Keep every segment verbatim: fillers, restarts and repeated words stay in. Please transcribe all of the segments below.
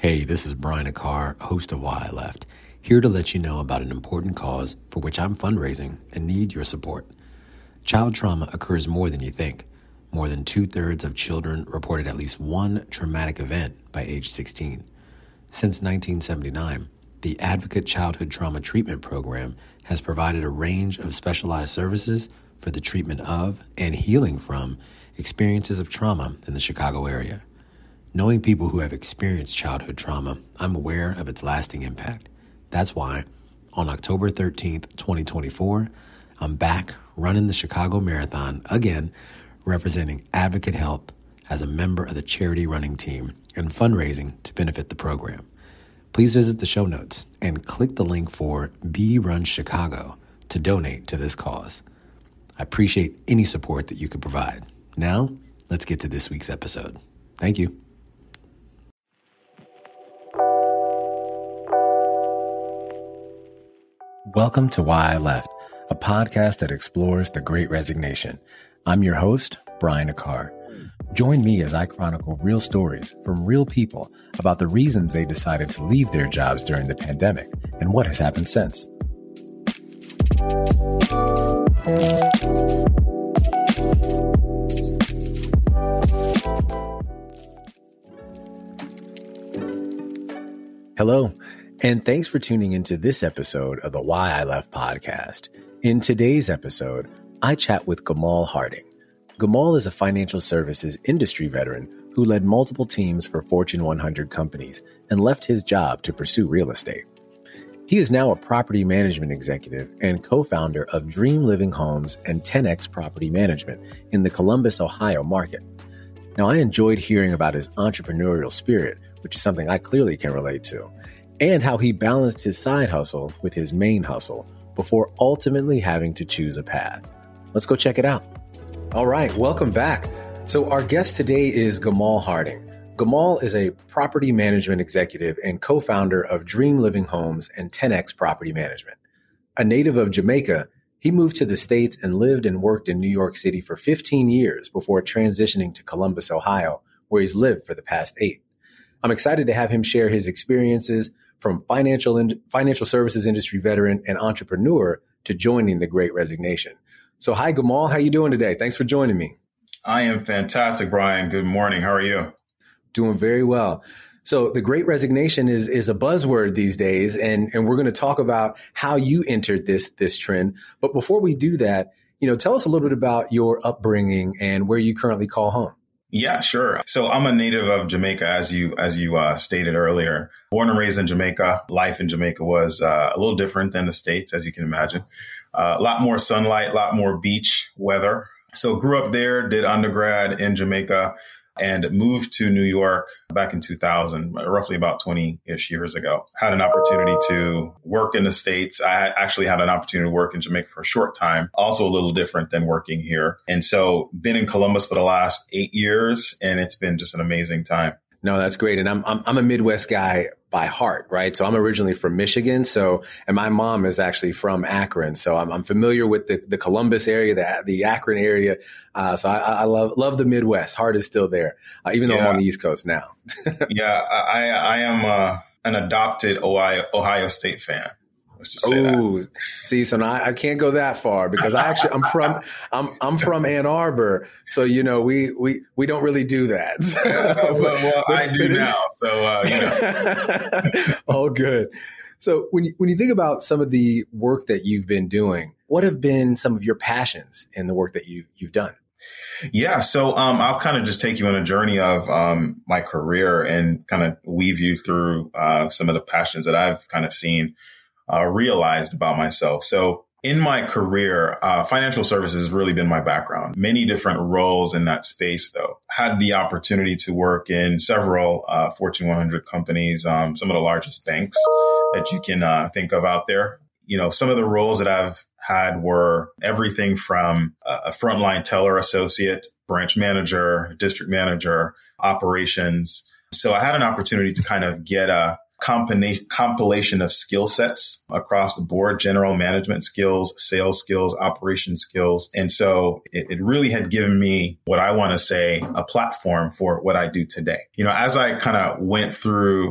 Hey, this is Brian Akar, host of Why I Left, here to let you know about an important cause for which I'm fundraising and need your support. Child trauma occurs more than you think. More than two-thirds of children reported at least one traumatic event by age sixteen. Since nineteen seventy-nine, the Advocate Childhood Trauma Treatment Program has provided a range of specialized services for the treatment of and healing from experiences of trauma in the Chicago area. Knowing people who have experienced childhood trauma, I'm aware of its lasting impact. That's why, on October thirteenth, twenty twenty-four, I'm back running the Chicago Marathon again, representing Advocate Health as a member of the charity running team and fundraising to benefit the program. Please visit the show notes and click the link for B Run Chicago to donate to this cause. I appreciate any support that you could provide. Now, let's get to this week's episode. Thank you. Welcome to Why I Left, a podcast that explores the Great Resignation. I'm your host, Brian Akar. Join me as I chronicle real stories from real people about the reasons they decided to leave their jobs during the pandemic and what has happened since. Hello, and thanks for tuning into this episode of the Why I Left podcast. In today's episode, I chat with Gamal Harding. Gamal is a financial services industry veteran who led multiple teams for Fortune one hundred companies and left his job to pursue real estate. He is now a property management executive and co-founder of Dream Living Homes and ten X Property Management in the Columbus, Ohio market. Now, I enjoyed hearing about his entrepreneurial spirit, which is something I clearly can relate to, and how he balanced his side hustle with his main hustle before ultimately having to choose a path. Let's go check it out. All right, welcome back. So our guest today is Gamal Harding. Gamal is a property management executive and co-founder of Dream Living Homes and ten X Property Management. A native of Jamaica, he moved to the States and lived and worked in New York City for fifteen years before transitioning to Columbus, Ohio, where he's lived for the past eight. I'm excited to have him share his experiences from financial in, financial services industry veteran and entrepreneur to joining the Great Resignation. So hi, Gamal. How you doing today? Thanks for joining me. I am fantastic, Brian. Good morning. How are you? Doing very well. So the Great Resignation is is a buzzword these days, and, and we're going to talk about how you entered this this trend. But before we do that, you know, tell us a little bit about your upbringing and where you currently call home. Yeah, sure. So I'm a native of Jamaica, as you as you uh, stated earlier. Born and raised in Jamaica. Life in Jamaica was uh, a little different than the States, as you can imagine. Uh, a lot more sunlight, a lot more beach weather. So grew up there, did undergrad in Jamaica, and moved to New York back in two thousand, roughly about twenty-ish years ago. Had an opportunity to work in the States. I actually had an opportunity to work in Jamaica for a short time, also a little different than working here. And so been in Columbus for the last eight years, and it's been just an amazing time. No, that's great. And I'm, I'm I'm a Midwest guy by heart, right? So I'm originally from Michigan. So, and my mom is actually from Akron. So I'm, I'm familiar with the, the Columbus area, the, the Akron area. Uh, so I, I love, love the Midwest. Heart is still there, uh, even though yeah. I'm on the East Coast now. yeah, I, I am uh, an adopted Ohio, Ohio State fan. Let's just say oh, that. See, so now I can't go that far because I actually I'm from I'm I'm from Ann Arbor, so you know we we we don't really do that. well, well but, I do now, so uh, you know. Oh, good. So when you when you think about some of the work that you've been doing, what have been some of your passions in the work that you you've done? Yeah. So um, I'll kind of just take you on a journey of um, my career and kind of weave you through uh, some of the passions that I've kind of seen. Uh, realized about myself. So in my career, uh, financial services has really been my background. Many different roles in that space, though. Had the opportunity to work in several uh, Fortune one hundred companies, um, some of the largest banks that you can uh, think of out there. You know, some of the roles that I've had were everything from a frontline teller associate, branch manager, district manager, operations. So I had an opportunity to kind of get a Compina- compilation of skill sets across the board, general management skills, sales skills, operation skills. And so it, it really had given me what I want to say, a platform for what I do today. You know, as I kind of went through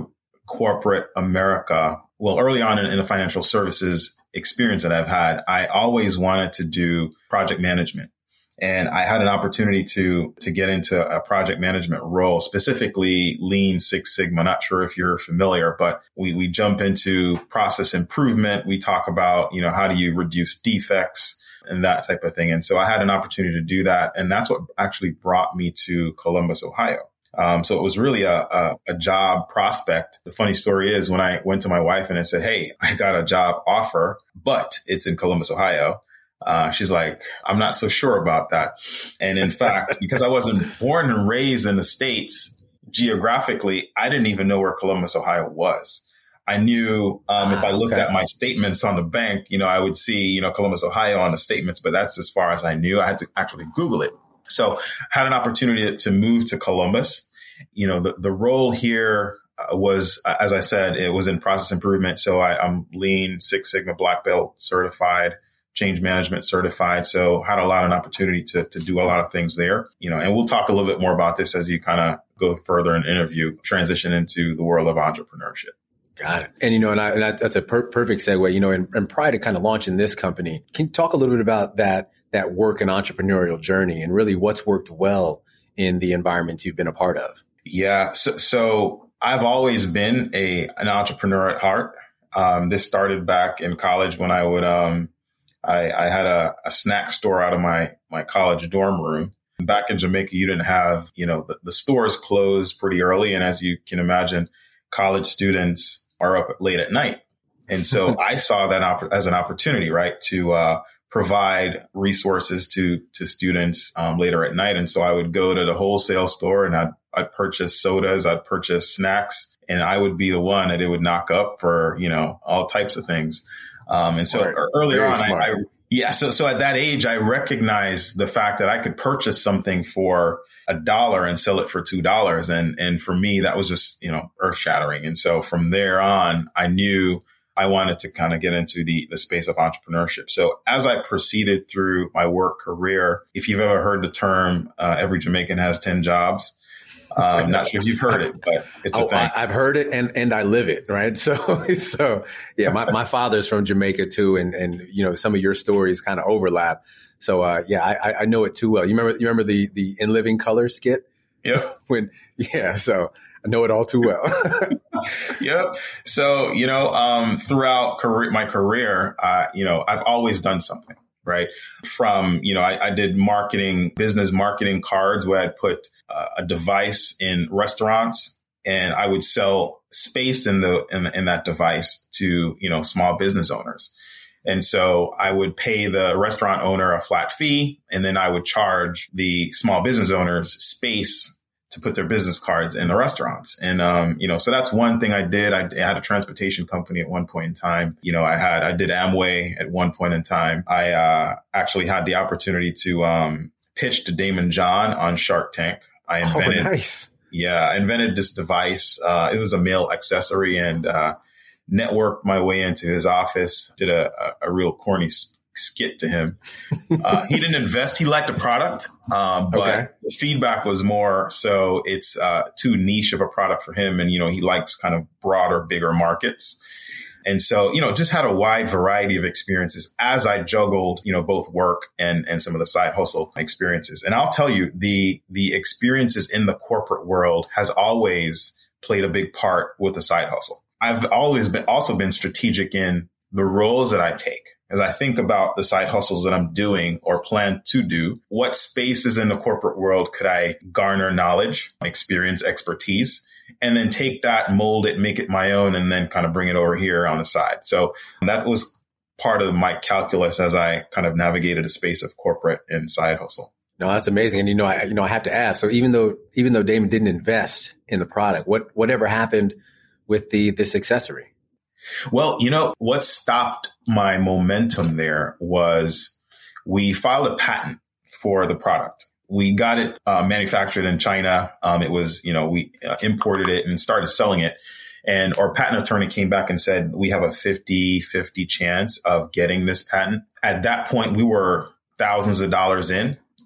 corporate America, well, early on in, in the financial services experience that I've had, I always wanted to do project management. And I had an opportunity to to get into a project management role, specifically Lean Six Sigma. Not sure if you're familiar, but we we jump into process improvement. We talk about, you know, how do you reduce defects and that type of thing. And so I had an opportunity to do that. And that's what actually brought me to Columbus, Ohio. Um, so it was really a, a, a job prospect. The funny story is when I went to my wife and I said, hey, I got a job offer, but it's in Columbus, Ohio. Uh, she's like, I'm not so sure about that. And in fact, because I wasn't born and raised in the States, geographically, I didn't even know where Columbus, Ohio was. I knew um, if I looked okay. at my statements on the bank, you know, I would see, you know, Columbus, Ohio on the statements, but that's as far as I knew. I had to actually Google it. So had an opportunity to move to Columbus. You know, the, the role here was, as I said, it was in process improvement. So I, I'm Lean Six Sigma Black Belt certified, change management certified. So had a lot of an opportunity to, to do a lot of things there, you know, and we'll talk a little bit more about this as you kind of go further in the interview, transition into the world of entrepreneurship. Got it. And, you know, and, I, and I, that's a per- perfect segue, you know, and, and prior to kind of launching this company, can you talk a little bit about that, that work and entrepreneurial journey and really what's worked well in the environments you've been a part of? Yeah. So, so I've always been a, an entrepreneur at heart. Um, this started back in college when I would, um, I, I had a, a snack store out of my, my college dorm room. Back in Jamaica, you didn't have, you know, the, the stores closed pretty early. And as you can imagine, college students are up late at night. And so I saw that op- as an opportunity, right, to uh, provide resources to to students um, later at night. And so I would go to the wholesale store and I'd, I'd purchase sodas, I'd purchase snacks, and I would be the one that it would knock up for, you know, all types of things. Um, and smart. so earlier Very on, I, I, yeah, so, so at that age, I recognized the fact that I could purchase something for a dollar and sell it for two dollars. And, and for me, that was just, you know, earth shattering. And so from there on, I knew I wanted to kind of get into the, the space of entrepreneurship. So as I proceeded through my work career, if you've ever heard the term, uh, every Jamaican has ten jobs. I'm um, not sure if you've heard it, but it's a oh, thing. I, I've heard it and, and I live it. Right. So, so yeah, my, my father's from Jamaica too. And, and, you know, some of your stories kind of overlap. So, uh, yeah, I, I know it too well. You remember, you remember the, the In Living Color skit? Yep. when, yeah. So I know it all too well. Yep. So, you know, um, throughout career, my career, uh, you know, I've always done something. Right. From, you know, I, I did marketing, business marketing cards where I'd put uh, a device in restaurants and I would sell space in the in, in that device to, you know, small business owners. And so I would pay the restaurant owner a flat fee and then I would charge the small business owners space to put their business cards in the restaurants. And, um, you know, so that's one thing I did. I, I had a transportation company at one point in time. You know, I had, I did Amway at one point in time. I, uh, actually had the opportunity to, um, pitch to Daymond John on Shark Tank. I invented, oh, nice. yeah, I invented this device. Uh, it was a male accessory and, uh, networked my way into his office, did a, a, a real corny skit to him. Uh, he didn't invest. He liked the product, um, but okay. the feedback was more so it's uh, too niche of a product for him. And, you know, he likes kind of broader, bigger markets. And so, you know, just had a wide variety of experiences as I juggled, you know, both work and, and some of the side hustle experiences. And I'll tell you, the the experiences in the corporate world has always played a big part with the side hustle. I've always been also been strategic in the roles that I take. As I think about the side hustles that I'm doing or plan to do, what spaces in the corporate world could I garner knowledge, experience, expertise, and then take that, mold it, make it my own, and then kind of bring it over here on the side. So that was part of my calculus as I kind of navigated a space of corporate and side hustle. No, that's amazing. And, you know, I, you know, I have to ask, so even though, even though Daymond didn't invest in the product, what, whatever happened with the, this accessory? Well, you know, what stopped my momentum there was we filed a patent for the product. We got it uh, manufactured in China. Um, it was, you know, we uh, imported it and started selling it. And our patent attorney came back and said, we have a fifty-fifty chance of getting this patent. At that point, we were thousands of dollars in.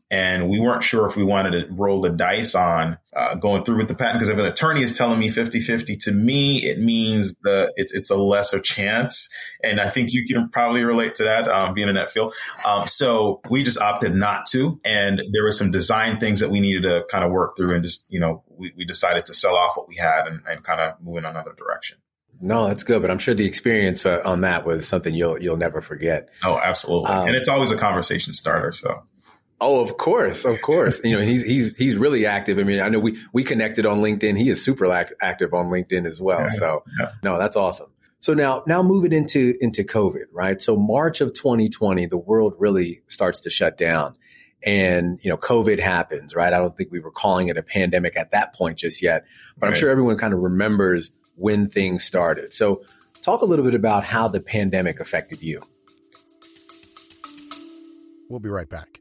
And we weren't sure if we wanted to roll the dice on uh, going through with the patent, because if an attorney is telling me fifty-fifty, to me, it means the it's it's a lesser chance. And I think you can probably relate to that, um, being in that field. Um, so we just opted not to. And there were some design things that we needed to kind of work through. And just, you know, we, we decided to sell off what we had and, and kind of move in another direction. No, that's good. But I'm sure the experience uh, on that was something you'll you'll never forget. Oh, absolutely. Um, and it's always a conversation starter. So. Oh, of course, of course. You know, he's he's he's really active. I mean, I know we we connected on LinkedIn. He is super act- active on LinkedIn as well. Yeah, so, yeah. No, that's awesome. So now now moving into into COVID, right? So March of twenty twenty, the world really starts to shut down, and you know, COVID happens, right? I don't think we were calling it a pandemic at that point just yet, but right. I'm sure everyone kind of remembers when things started. So, talk a little bit about how the pandemic affected you. We'll be right back.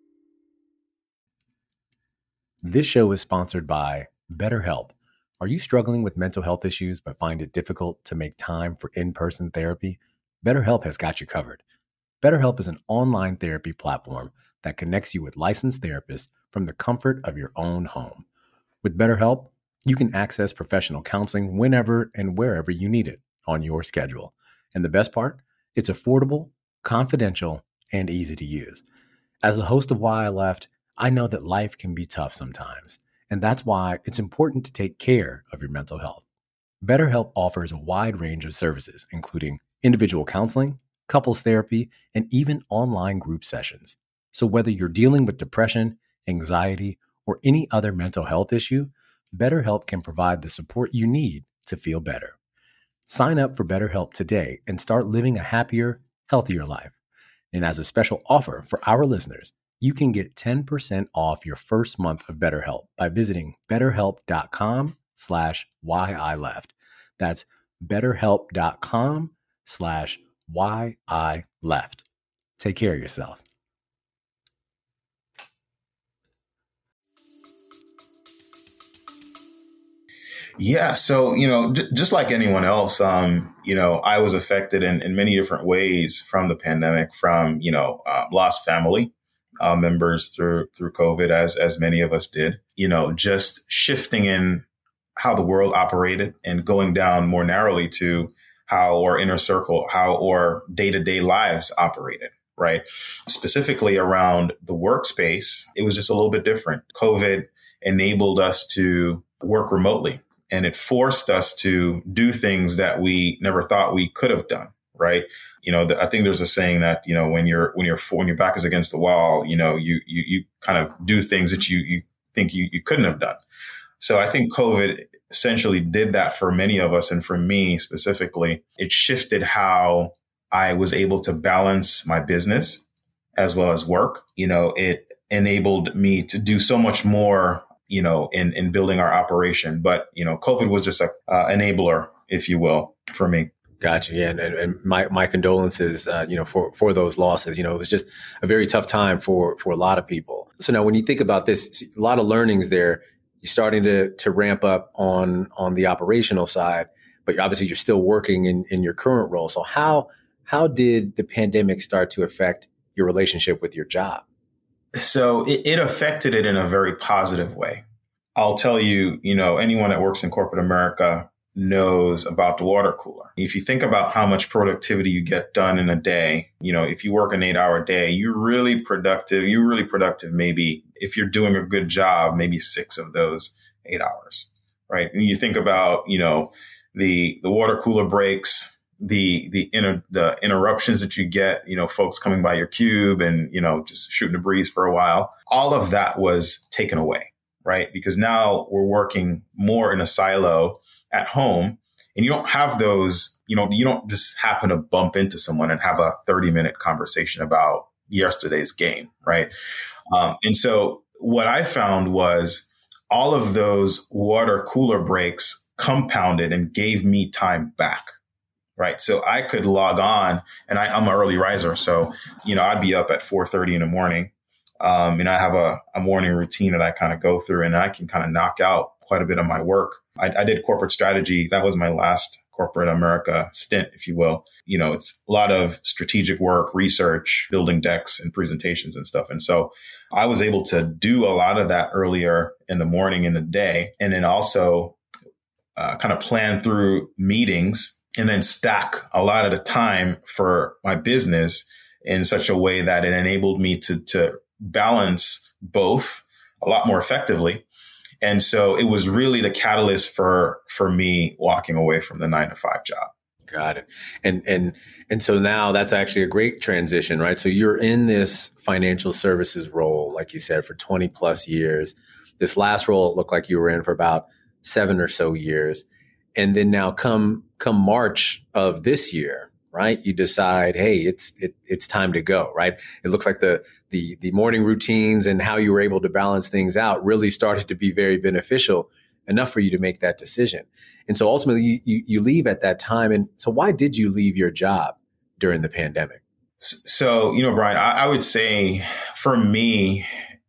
This show is sponsored by BetterHelp. Are you struggling with mental health issues but find it difficult to make time for in-person therapy? BetterHelp has got you covered. BetterHelp is an online therapy platform that connects you with licensed therapists from the comfort of your own home. With BetterHelp, you can access professional counseling whenever and wherever you need it on your schedule. And the best part? It's affordable, confidential, and easy to use. As the host of Why I Left, I know that life can be tough sometimes, and that's why it's important to take care of your mental health. BetterHelp offers a wide range of services, including individual counseling, couples therapy, and even online group sessions. So whether you're dealing with depression, anxiety, or any other mental health issue, BetterHelp can provide the support you need to feel better. Sign up for BetterHelp today and start living a happier, healthier life. And as a special offer for our listeners, you can get ten percent off your first month of BetterHelp by visiting betterhelp.com slash why I left. That's betterhelp.com slash why I left. Take care of yourself. Yeah. So, you know, j- just like anyone else, um, you know, I was affected in, in many different ways from the pandemic, from, you know, uh, lost family uh, members through through COVID, as as many of us did, you know, just shifting in how the world operated and going down more narrowly to how our inner circle, how our day to day lives operated. Right. Specifically around the workspace, it was just a little bit different. COVID enabled us to work remotely, and it forced us to do things that we never thought we could have done. Right. You know, the, I think there's a saying that, you know, when you're when you're when your back is against the wall, you know, you you you kind of do things that you you think you, you couldn't have done. So I think COVID essentially did that for many of us. And for me specifically, it shifted how I was able to balance my business as well as work. You know, it enabled me to do so much more, you know, in, in building our operation. But, you know, COVID was just a uh, enabler, if you will, for me. Gotcha. Yeah. And, and my, my condolences, uh, you know, for, for those losses. You know, it was just a very tough time for, for a lot of people. So now when you think about this, a lot of learnings there, you're starting to, to ramp up on, on the operational side, but obviously you're still working in, in your current role. So how, how did the pandemic start to affect your relationship with your job? So it, it affected it in a very positive way. I'll tell you, you know, anyone that works in corporate America knows about the water cooler. If you think about how much productivity you get done in a day, you know, if you work an eight hour day, you're really productive. You're really productive. Maybe if you're doing a good job, maybe six of those eight hours, right? And you think about, you know, the, the water cooler breaks, the, the, inter, the interruptions that you get, you know, folks coming by your cube and, you know, just shooting the breeze for a while. All of that was taken away, right? Because now we're working more in a silo at home, and you don't have those, you know, you don't just happen to bump into someone and have a thirty minute conversation about yesterday's game. Right. Um, and so what I found was all of those water cooler breaks compounded and gave me time back. Right. So I could log on, and I, I'm an early riser. So, you know, I'd be up at four thirty in the morning. Um, and I have a, a morning routine that I kind of go through, and I can kind of knock out quite a bit of my work. I, I did corporate strategy. That was my last corporate America stint, if you will. You know, it's a lot of strategic work, research, building decks and presentations and stuff. And so I was able to do a lot of that earlier in the morning, in the day, and then also uh, kind of plan through meetings and then stack a lot of the time for my business in such a way that it enabled me to, to balance both a lot more effectively. And so it was really the catalyst for, for me walking away from the nine to five job. Got it. And, and, and so now that's actually a great transition, right? So you're in this financial services role, like you said, for twenty plus years. This last role, it looked like you were in for about seven or so years. And then now come, come March of this year, right? You decide, hey, it's, it, it's time to go, right? It looks like the, the, the morning routines and how you were able to balance things out really started to be very beneficial enough for you to make that decision. And so ultimately you, you, you leave at that time. And so why did you leave your job during the pandemic? So, you know, Brian, I, I would say for me,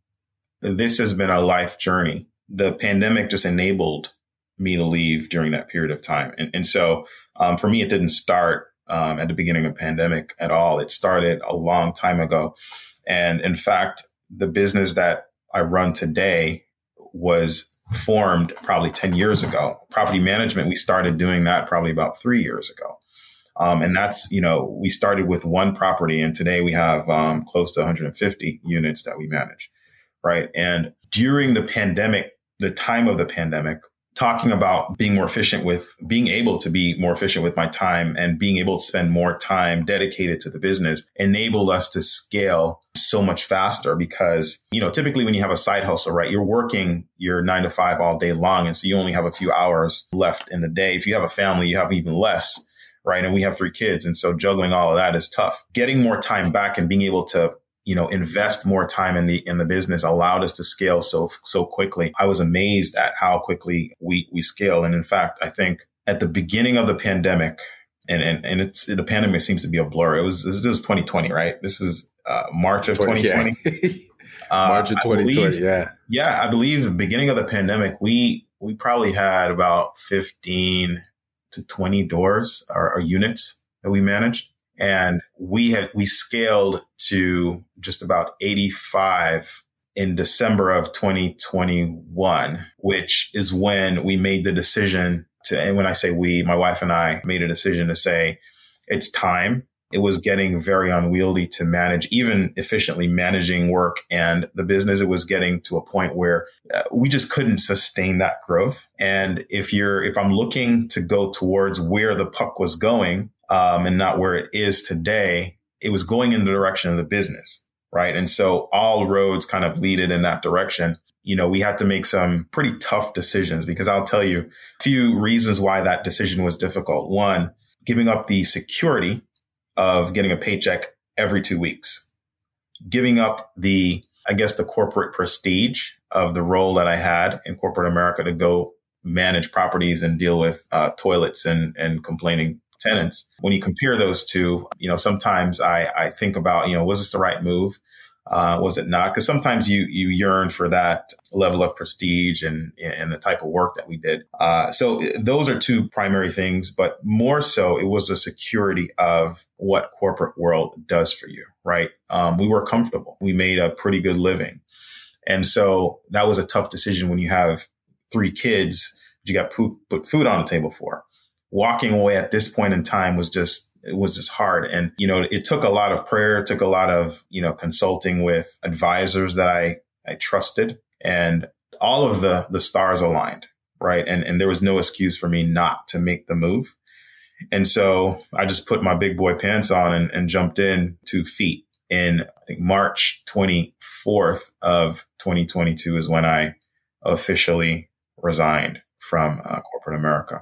this has been a life journey. The pandemic just enabled me to leave during that period of time. And, and so um, for me, it didn't start um, at the beginning of the pandemic at all. It started a long time ago. And in fact, the business that I run today was formed probably ten years ago. Property management, we started doing that probably about three years ago. Um, and that's, you know, we started with one property and today we have um, close to one hundred fifty units that we manage, right? And during the pandemic, the time of the pandemic, talking about being more efficient with being able to be more efficient with my time and being able to spend more time dedicated to the business enabled us to scale so much faster because, you know, typically when you have a side hustle, right, you're working your nine to five all day long. And so you only have a few hours left in the day. If you have a family, you have even less, right? And we have three kids. And so juggling all of that is tough. Getting more time back and being able to, you know, invest more time in the in the business allowed us to scale so so quickly. I was amazed at how quickly we we scale. And in fact, I think at the beginning of the pandemic, and and, and it's the pandemic seems to be a blur. It was this was twenty twenty, right? This was uh, March of twenty twenty. Yeah. uh, March of twenty twenty, believe, yeah. Yeah, I believe the beginning of the pandemic, we we probably had about fifteen to twenty doors or, or units that we managed. And we had, we scaled to just about eighty-five in December of twenty twenty-one, which is when we made the decision to, and when I say we, my wife and I made a decision to say, it's time. It was getting very unwieldy to manage, even efficiently managing work and the business. It was getting to a point where uh, we just couldn't sustain that growth. And if you're, if I'm looking to go towards where the puck was going, Um, and not where it is today, it was going in the direction of the business, right? And so all roads kind of leaded in that direction. You know, we had to make some pretty tough decisions because I'll tell you a few reasons why that decision was difficult. One, giving up the security of getting a paycheck every two weeks, giving up the, I guess, the corporate prestige of the role that I had in corporate America to go manage properties and deal with uh, toilets and, and complaining tenants. When you compare those two, you know, sometimes I, I think about, you know, was this the right move? Uh, was it not? Because sometimes you you yearn for that level of prestige and, and the type of work that we did. Uh, so those are two primary things, but more so it was the security of what corporate world does for you, right? Um, we were comfortable. We made a pretty good living. And so that was a tough decision when you have three kids that you got put, put food on the table for. Walking away at this point in time was just, it was just hard. And, you know, it took a lot of prayer, it took a lot of, you know, consulting with advisors that I, I trusted, and all of the, the stars aligned, right? And, and there was no excuse for me not to make the move. And so I just put my big boy pants on and, and jumped in two feet. In, I think, March twenty-fourth of twenty twenty-two is when I officially resigned from uh, corporate America.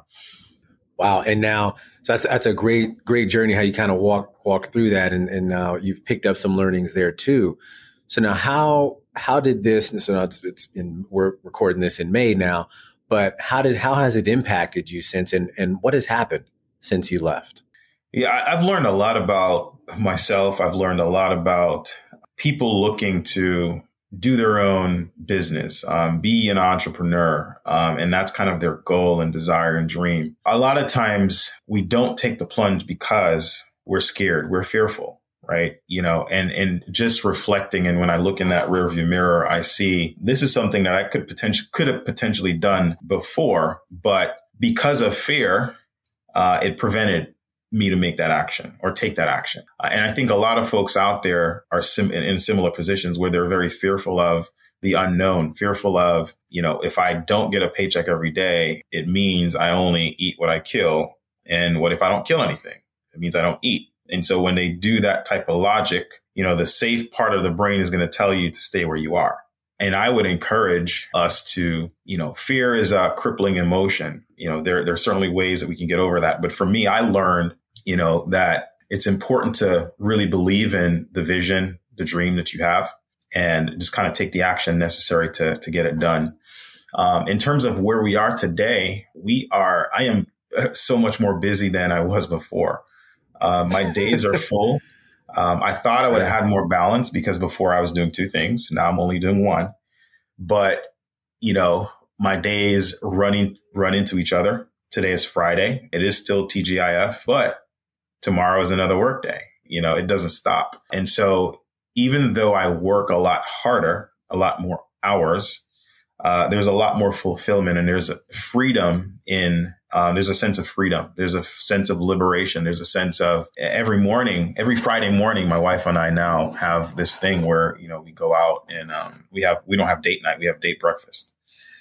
Wow. And now, so that's, that's a great, great journey, how you kind of walk, walk through that. And, and now you've picked up some learnings there too. So now how, how did this, so now it's, it's in, we're recording this in May now, but how did, how has it impacted you since, and, and what has happened since you left? Yeah, I've learned a lot about myself. I've learned a lot about people looking to do their own business, um, be an entrepreneur. Um, and that's kind of their goal and desire and dream. A lot of times we don't take the plunge because we're scared, we're fearful, right? You know, and, and just reflecting. And when I look in that rearview mirror, I see this is something that I could potentially, could have potentially done before, but because of fear, uh, it prevented me to make that action or take that action. Uh, and I think a lot of folks out there are sim- in, in similar positions where they're very fearful of the unknown, fearful of, you know, if I don't get a paycheck every day, it means I only eat what I kill. And what if I don't kill anything? It means I don't eat. And so when they do that type of logic, you know, the safe part of the brain is going to tell you to stay where you are. And I would encourage us to, you know, fear is a crippling emotion. You know, there, there are certainly ways that we can get over that. But for me, I learned, you know, that it's important to really believe in the vision, the dream that you have, and just kind of take the action necessary to, to get it done. Um, in terms of where we are today, we are, I am so much more busy than I was before. Uh, my days are full. Um, I thought I would have had more balance because before I was doing two things. Now I'm only doing one. But, you know, my days running run into each other. Today is Friday. It is still T G I F, but tomorrow is another work day. You know, it doesn't stop. And so even though I work a lot harder, a lot more hours, uh, there's a lot more fulfillment and there's a freedom in, um, there's a sense of freedom. There's a sense of liberation. There's a sense of every morning, every Friday morning, my wife and I now have this thing where, you know, we go out and um, we have, we don't have date night. We have date breakfast.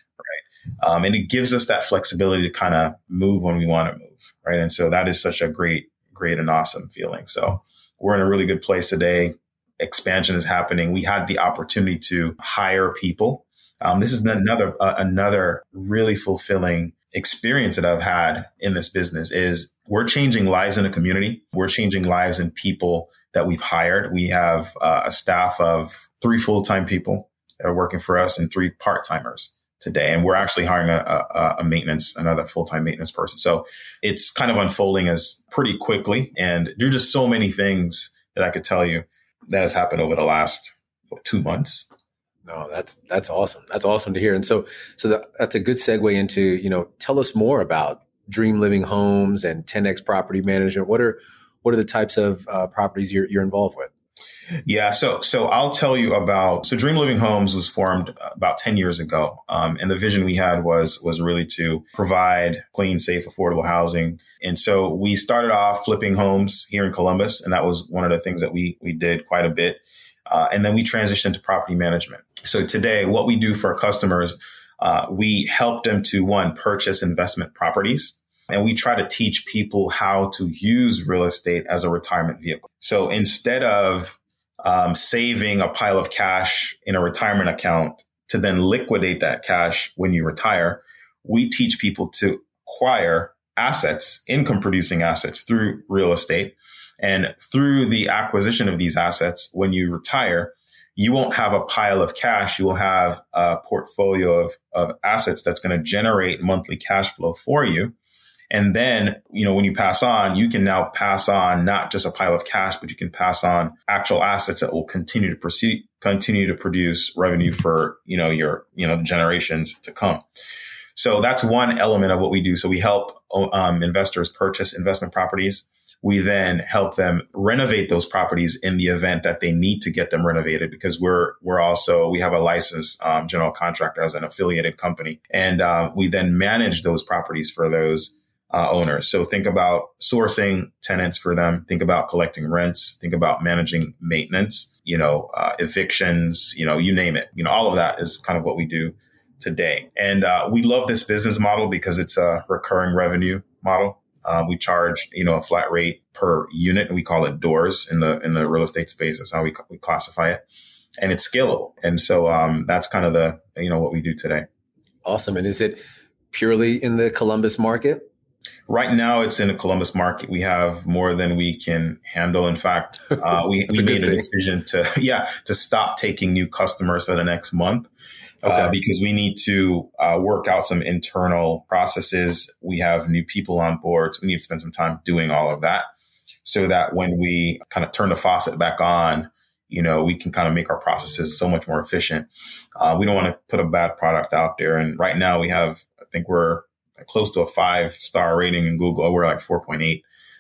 Right. Um, and it gives us that flexibility to kind of move when we want to move. Right. And so that is such a great, great and awesome feeling. So we're in a really good place today. Expansion is happening. We had the opportunity to hire people. Um, this is another uh, another really fulfilling experience that I've had in this business is we're changing lives in a community. We're changing lives in people that we've hired. We have uh, a staff of three full-time people that are working for us and three part-timers today. And we're actually hiring a, a, a maintenance, another full-time maintenance person. So it's kind of unfolding as pretty quickly. And there are just so many things that I could tell you that has happened over the last what, two months. No, that's that's awesome. That's awesome to hear. And so, so that, that's a good segue into, you know, tell us more about Dream Living Homes and ten X Property Management. What are what are the types of uh, properties you're you're involved with? Yeah, so so I'll tell you about. So Dream Living Homes was formed about ten years ago, um, and the vision we had was was really to provide clean, safe, affordable housing. And so we started off flipping homes here in Columbus, and that was one of the things that we we did quite a bit. Uh, and then we transitioned to property management. So today, what we do for our customers, uh, we help them to, one, purchase investment properties. And we try to teach people how to use real estate as a retirement vehicle. So instead of um, saving a pile of cash in a retirement account to then liquidate that cash when you retire, we teach people to acquire assets, income producing assets through real estate. And through the acquisition of these assets, when you retire, you won't have a pile of cash. You will have a portfolio of, of assets that's going to generate monthly cash flow for you. And then, you know, when you pass on, you can now pass on not just a pile of cash, but you can pass on actual assets that will continue to proceed, continue to produce revenue for, you know, your, you know, the generations to come. So that's one element of what we do. So we help um, investors purchase investment properties. We then help them renovate those properties in the event that they need to get them renovated, because we're we're also we have a licensed um, general contractor as an affiliated company, and uh, we then manage those properties for those uh, owners. So think about sourcing tenants for them. Think about collecting rents. Think about managing maintenance. You know, uh, evictions. You know, you name it. You know, all of that is kind of what we do today, and uh, we love this business model because it's a recurring revenue model. Uh, we charge, you know, a flat rate per unit, and we call it doors in the in the real estate space. That's how we we classify it, and it's scalable. And so um, that's kind of the you know what we do today. Awesome. And is it purely in the Columbus market? Right now, it's in the Columbus market. We have more than we can handle. In fact, uh, we, we made a thing. decision to yeah to stop taking new customers for the next month. Okay. Uh, because we need to uh, work out some internal processes. We have new people on board, so we need to spend some time doing all of that so that when we kind of turn the faucet back on, you know, we can kind of make our processes so much more efficient. Uh, we don't want to put a bad product out there. And right now we have, I think we're close to a five star rating in Google. We're like four point eight.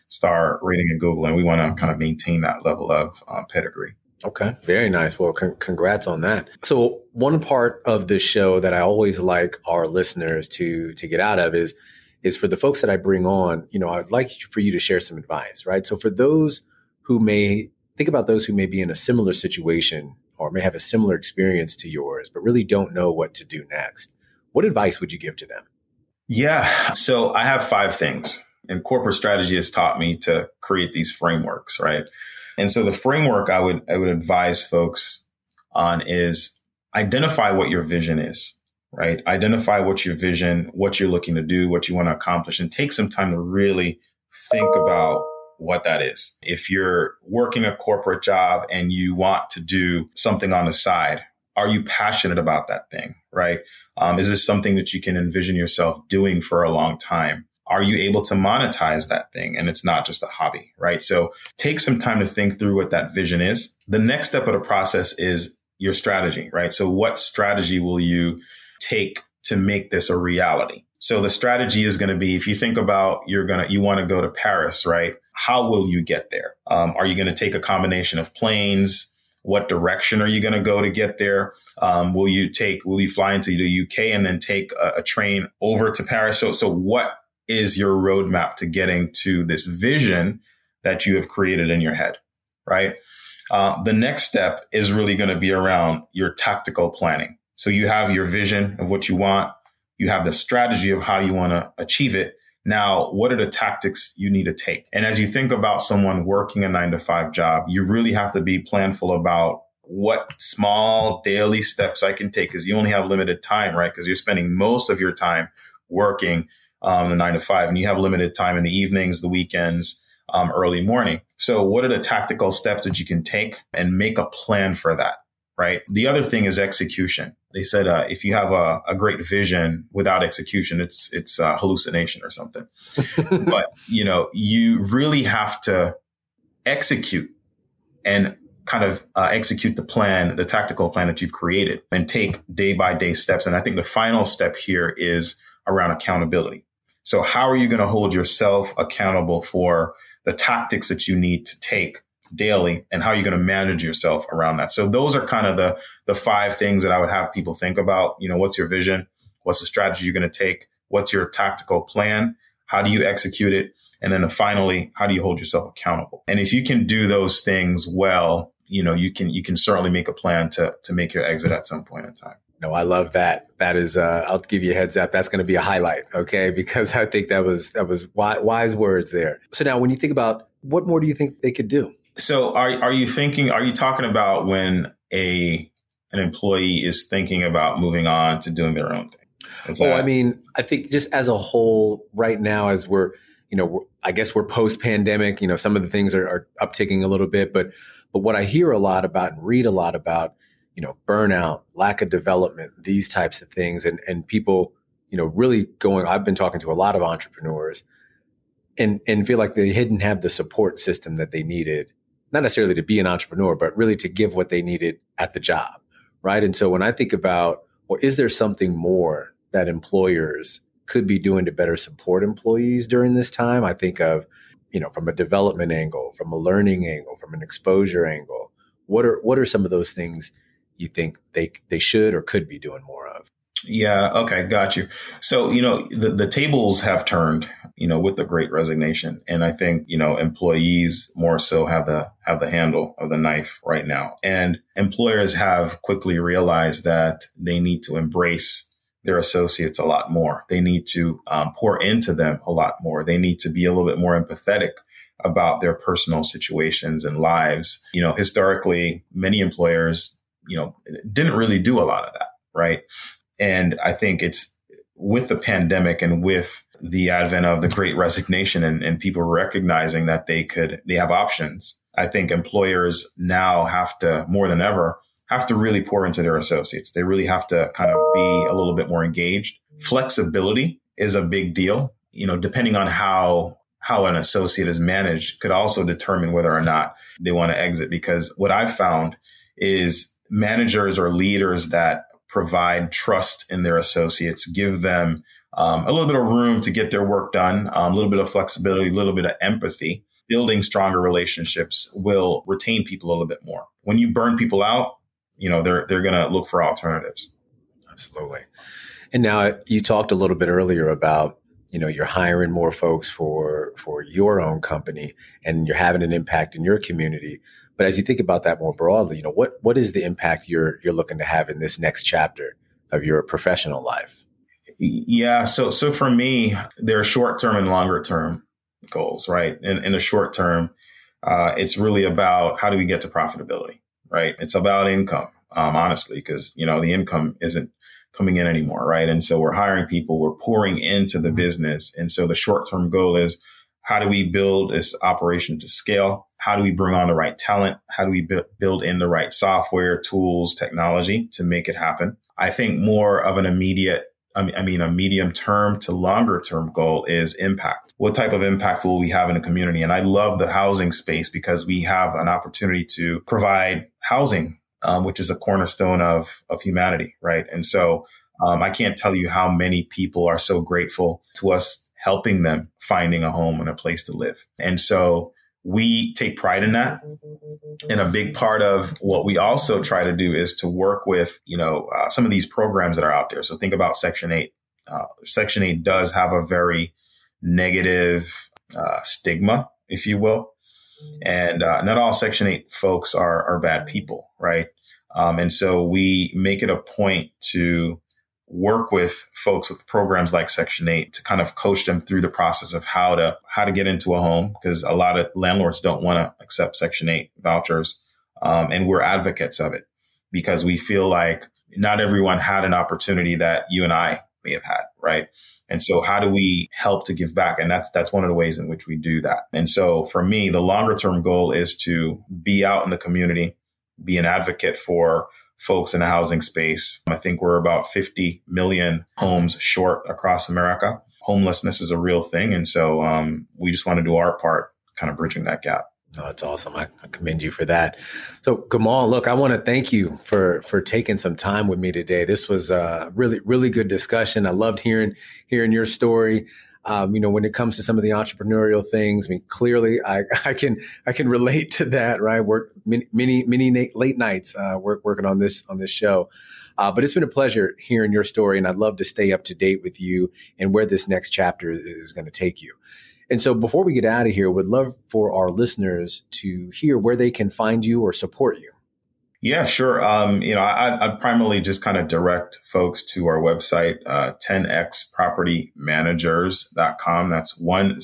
star rating in Google. And we want to kind of maintain that level of um, pedigree. Okay. Very nice. Well, con- congrats on that. So one part of the show that I always like our listeners to, to get out of is, is for the folks that I bring on, you know, I'd like for you to share some advice, right? So for those who may think about those who may be in a similar situation or may have a similar experience to yours, but really don't know what to do next, what advice would you give to them? Yeah. So I have five things, and corporate strategy has taught me to create these frameworks, right? And so the framework I would I would advise folks on is identify what your vision is, right? Identify what your vision, what you're looking to do, what you want to accomplish, and take some time to really think about what that is. If you're working a corporate job and you want to do something on the side, are you passionate about that thing, right? Um, is this something that you can envision yourself doing for a long time? Are you able to monetize that thing? And it's not just a hobby, right? So take some time to think through what that vision is. The next step of the process is your strategy, right? So what strategy will you take to make this a reality? So the strategy is going to be, if you think about, you're going to, you want to go to Paris, right? How will you get there? Um, are you going to take a combination of planes? What direction are you going to go to get there? Um, will you take, will you fly into the U K and then take a, a train over to Paris? So, so what is your roadmap to getting to this vision that you have created in your head, right? Uh, the next step is really going to be around your tactical planning. So you have your vision of what you want. You have the strategy of how you want to achieve it. Now, what are the tactics you need to take? And as you think about someone working a nine to five job, you really have to be planful about what small daily steps I can take, because you only have limited time, right? Because you're spending most of your time working um, the nine to five, and you have limited time in the evenings, the weekends, um, early morning. So what are the tactical steps that you can take and make a plan for that, right? The other thing is execution. They said uh, if you have a, a great vision without execution, it's it's a hallucination or something. But, you know, you really have to execute and kind of uh, execute the plan, the tactical plan that you've created, and take day by day steps. And I think the final step here is around accountability. So how are you going to hold yourself accountable for the tactics that you need to take daily, and how are you going to manage yourself around that? So those are kind of the the five things that I would have people think about. You know, what's your vision? What's the strategy you're going to take? What's your tactical plan? How do you execute it? And then finally, how do you hold yourself accountable? And if you can do those things well, you know, you can you can certainly make a plan to to make your exit at some point in time. No, I love that. That is, uh, I'll give you a heads up. That's going to be a highlight. Okay. Because I think that was, that was wise, wise words there. So now when you think about, what more do you think they could do? So are, are you thinking, are you talking about when a, an employee is thinking about moving on to doing their own thing? Is oh, that- I mean, I think just as a whole right now, as we're, you know, we're, I guess we're post pandemic, you know, some of the things are, are upticking a little bit, but, but what I hear a lot about and read a lot about, you know, burnout, lack of development, these types of things. And, and people, you know, really going, I've been talking to a lot of entrepreneurs and, and feel like they didn't have the support system that they needed, not necessarily to be an entrepreneur, but really to give what they needed at the job. Right. And so when I think about, well, is there something more that employers could be doing to better support employees during this time? I think of, you know, from a development angle, from a learning angle, from an exposure angle, what are, what are some of those things you think they they should or could be doing more of? Yeah. Okay. Got you. So, you know, the, the tables have turned, you know, with the Great Resignation. And I think, you know, employees more so have the have the handle of the knife right now. And employers have quickly realized that they need to embrace their associates a lot more. They need to um, pour into them a lot more. They need to be a little bit more empathetic about their personal situations and lives. You know, historically, many employers, you know, didn't really do a lot of that, right? And I think it's with the pandemic and with the advent of the Great Resignation and, and people recognizing that they could, they have options. I think employers now have to, more than ever, have to really pour into their associates. They really have to kind of be a little bit more engaged. Flexibility is a big deal. You know, depending on how how an associate is managed could also determine whether or not they want to exit. Because what I've found is managers or leaders that provide trust in their associates, give them um, a little bit of room to get their work done, um, a little bit of flexibility, a little bit of empathy, building stronger relationships will retain people a little bit more. When you burn people out, you know, they're they're going to look for alternatives. Absolutely. And now you talked a little bit earlier about, you know, you're hiring more folks for for your own company and you're having an impact in your community. But as you think about that more broadly, you know, what what is the impact you're you're looking to have in this next chapter of your professional life? Yeah. So so for me, there are short term and longer term goals, right? In, in the short term, uh, it's really about how do we get to profitability, right? It's about income, um, honestly, because, you know, the income isn't coming in anymore, right? And so we're hiring people, we're pouring into the business. And so the short term goal is how do we build this operation to scale? How do we bring on the right talent? How do we bu- build in the right software, tools, technology to make it happen? I think more of an immediate I mean, a medium term to longer term goal is impact. What type of impact will we have in the community? And I love the housing space because we have an opportunity to provide housing, um, which is a cornerstone of, of humanity, right? And so um, I can't tell you how many people are so grateful to us helping them finding a home and a place to live. And so we take pride in that. And a big part of what we also try to do is to work with, you know, uh, some of these programs that are out there. So think about Section eight. Uh, Section eight does have a very negative uh, stigma, if you will. And uh, not all Section eight folks are, are bad people, right? Um, and so we make it a point to work with folks with programs like Section eight to kind of coach them through the process of how to how to get into a home, because a lot of landlords don't want to accept Section eight vouchers. Um, and we're advocates of it because we feel like not everyone had an opportunity that you and I may have had, right? And so how do we help to give back? And that's that's one of the ways in which we do that. And so for me, the longer term goal is to be out in the community, be an advocate for folks in the housing space. I think we're about fifty million homes short across America. Homelessness is a real thing. And so um, we just want to do our part, kind of bridging that gap. Oh, that's awesome. I, I commend you for that. So Gamal, look, I want to thank you for for taking some time with me today. This was a really, really good discussion. I loved hearing hearing your story. Um, you know, when it comes to some of the entrepreneurial things, I mean, clearly I, I can, I can relate to that, right? Work many, many, many late nights, uh, work, working on this, on this show. Uh, but it's been a pleasure hearing your story, and I'd love to stay up to date with you and where this next chapter is going to take you. And so before we get out of here, would love for our listeners to hear where they can find you or support you. Yeah, sure. Um, you know, I, I'd primarily just kind of direct folks to our website, uh, ten x property managers dot com. That's ten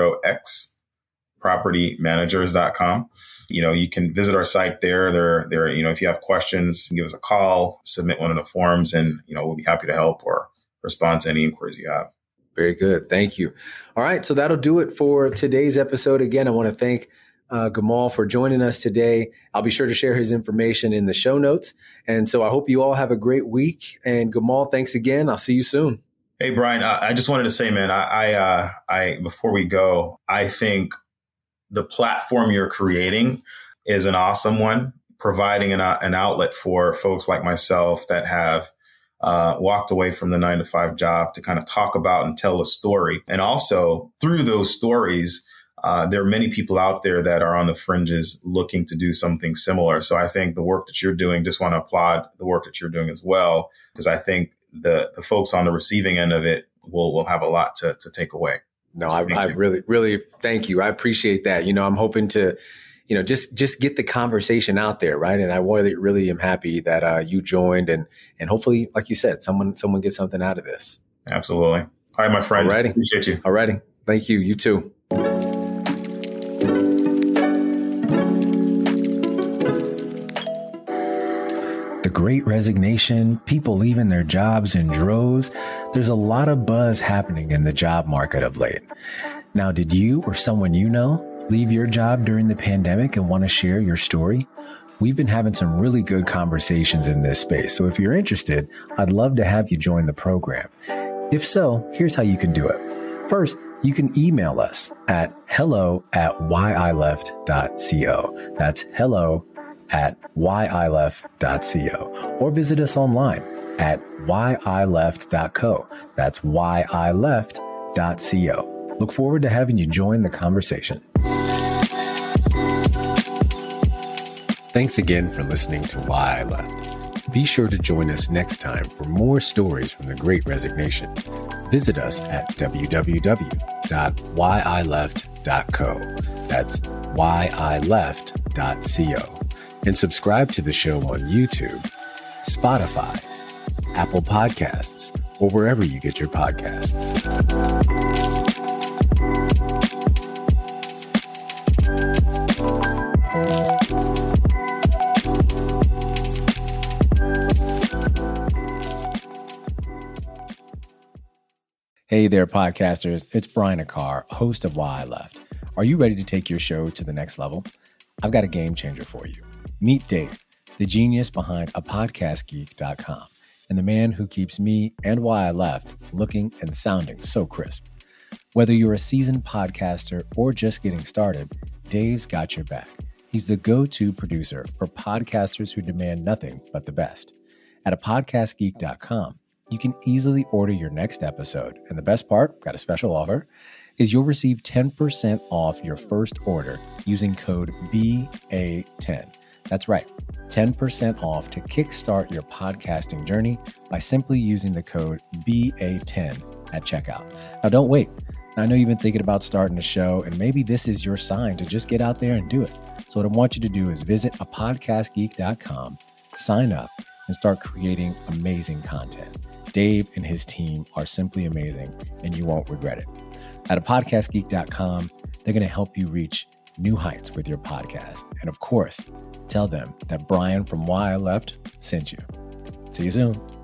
x property managers dot com. You know, you can visit our site there. There, there. You know, if you have questions, give us a call, submit one of the forms, and, you know, we'll be happy to help or respond to any inquiries you have. Very good. Thank you. All right. So that'll do it for today's episode. Again, I want to thank Uh, Gamal for joining us today. I'll be sure to share his information in the show notes. And so I hope you all have a great week. And Gamal, thanks again. I'll see you soon. Hey, Brian, I, I just wanted to say, man, I, I, uh, I, before we go, I think the platform you're creating is an awesome one, providing an, an outlet for folks like myself that have uh, walked away from the nine to five job to kind of talk about and tell a story. And also through those stories, Uh, there are many people out there that are on the fringes looking to do something similar. So I think the work that you're doing, just want to applaud the work that you're doing as well, because I think the, the folks on the receiving end of it will, will have a lot to, to take away. No, I, I really, really thank you. I appreciate that. You know, I'm hoping to, you know, just, just get the conversation out there. Right. And I really, really am happy that uh, you joined, and, and hopefully, like you said, someone, someone gets something out of this. Absolutely. All right, my friend. Alrighty. Appreciate you. All righty. Thank you. You too. The Great Resignation, people leaving their jobs in droves. There's a lot of buzz happening in the job market of late. Now, did you or someone you know leave your job during the pandemic and want to share your story? We've been having some really good conversations in this space. So if you're interested, I'd love to have you join the program. If so, here's how you can do it. First, you can email us at hello at why I left dot co. That's hello at why I left dot co, or visit us online at why I left dot co. That's why I left dot co. Look forward to having you join the conversation. Thanks again for listening to Why I Left. Be sure to join us next time for more stories from the Great Resignation. Visit us at w w w dot why I left dot co. That's why I left dot co. And subscribe to the show on YouTube, Spotify, Apple Podcasts, or wherever you get your podcasts. Hey there, podcasters. It's Brian Akar, host of Why I Left. Are you ready to take your show to the next level? I've got a game changer for you. Meet Dave, the genius behind a podcast geek dot com, and the man who keeps me and Why I Left looking and sounding so crisp. Whether you're a seasoned podcaster or just getting started, Dave's got your back. He's the go-to producer for podcasters who demand nothing but the best. At a podcast geek dot com, you can easily order your next episode. And the best part, got a special offer, is you'll receive ten percent off your first order using code B A ten. That's right, ten percent off to kickstart your podcasting journey by simply using the code B A ten at checkout. Now, don't wait. I know you've been thinking about starting a show, and maybe this is your sign to just get out there and do it. So what I want you to do is visit a podcast geek dot com, sign up, and start creating amazing content. Dave and his team are simply amazing, and you won't regret it. At a podcast geek dot com, they're going to help you reach new heights with your podcast. And of course, tell them that Brian from Why I Left sent you. See you soon.